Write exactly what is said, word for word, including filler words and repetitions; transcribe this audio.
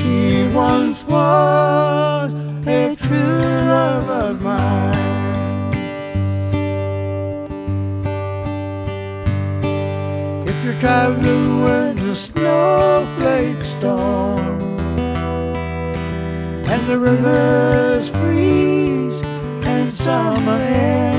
She once was a true love of mine. If you're traveling when the snowflakes storm and the rivers freeze and summer ends,